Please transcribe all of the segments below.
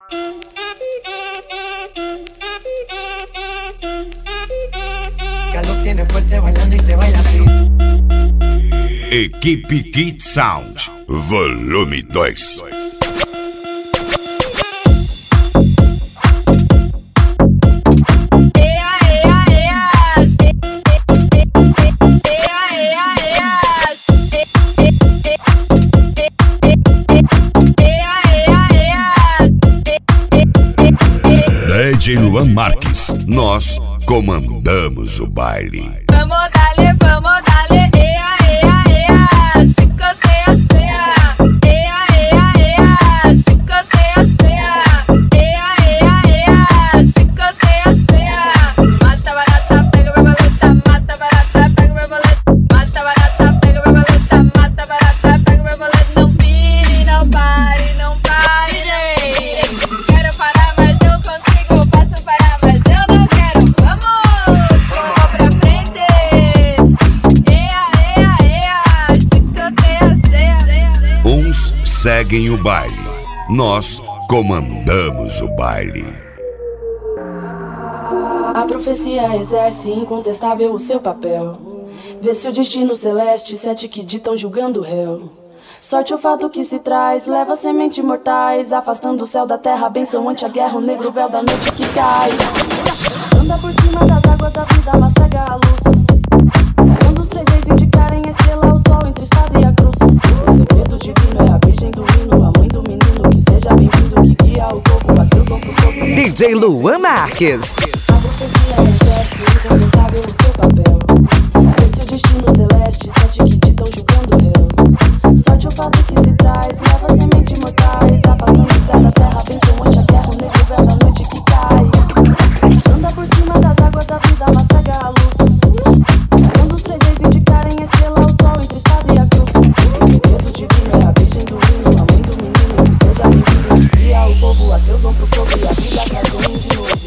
Carlos tiene fuerte bailando y se baila así. Equipe Kid Sound, volume 2. DJ Luan Marques, nós comandamos o baile. Vamos dale, ea, ea, ea, chicotea, sea, ea, ea, ea, chicotea, sea, ea, ea, ea, chicotea, sea. Mata barata, pega borboleta, mata barata, pega borboleta, mata barata, pega borboleta, mata barata, pega borboleta. Não pire, não pare, não pare, quero parar, mas eu consigo, posso parar, mas eu não quero. Vamos pra frente. Uns seguem o baile, nós comandamos o baile. A profecia exerce incontestável o seu papel. Vê se o destino celeste, sete que ditam julgando o réu. Sorte o fato que se traz, leva semente mortais, afastando o céu da terra, benção ante a guerra, o negro véu da noite que cai. Anda por cima das águas da vida, mas cega a luz. Quando os três reis indicarem a estrela, o sol entre a espada e a cruz. O segredo divino é a virgem do hino, a mãe do menino, que seja bem-vindo, que guia o povo, a Deus vão pro fogo. DJ Luan Marques. A profecia exerce incontestável o seu papel. Esse é o destino celeste, sete que ditam julgando o réu. Sorte o fato que se traz, leva semente mortais, afastando o céu da terra, benção ante a guerra, o negro véu da noite que cai. Anda por cima das águas da vida, mas cega a luz. Quando os três reis indicarem a estrela, o sol entre a espada e a cruz. O segredo divino é a virgem do hino, a mãe do menino, que seja bem-vindo, que guia o povo, a Deus vão pro fogo e a vida traz um de novo.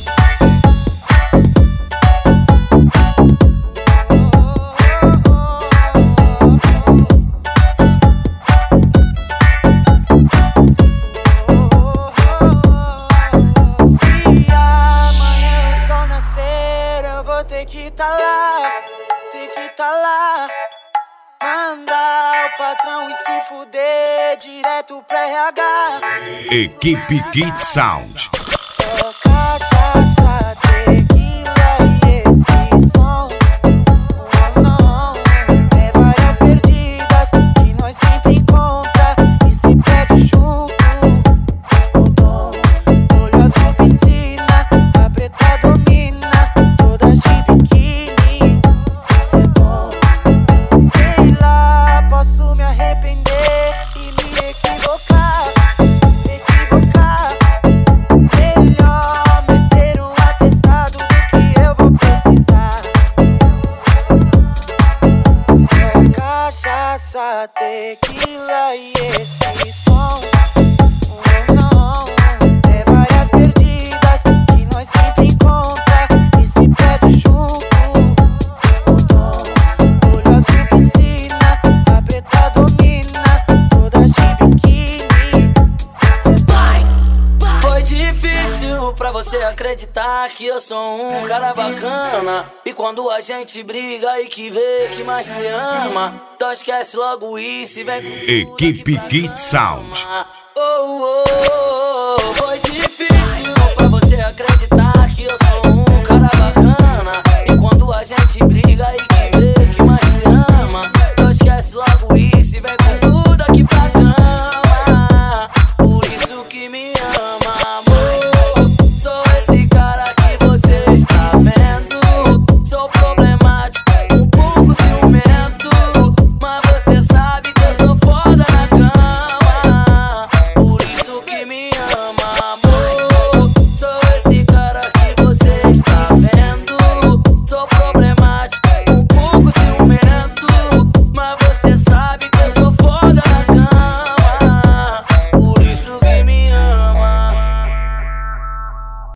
Tem que tá lá, mandar o patrão e se fuder direto pra RH. Equipe Kid Sound. Só cachaça, tequila e esse som. Não, é várias perdidas que nós sempre encontra e se perde junto. O dom, olho azul, piscina, a preta domina, toda de biquíni. É bom, sei lá, posso me arrepender e me equivocar. Melhor meter um atestado do que eu vou precisar. Só cachaça, tequila e esse som. Não, é várias perdidas que nós sempre encontra e se perde junto. O dom, olho azul, piscina, a preta domina, toda de biquíni. Foi difícil pra você acreditar que eu sou um cara bacana. E quando a gente briga e que vê que mais se ama, então esquece logo isso e vem com Equipe Kid Sound. oh, oh, oh, oh.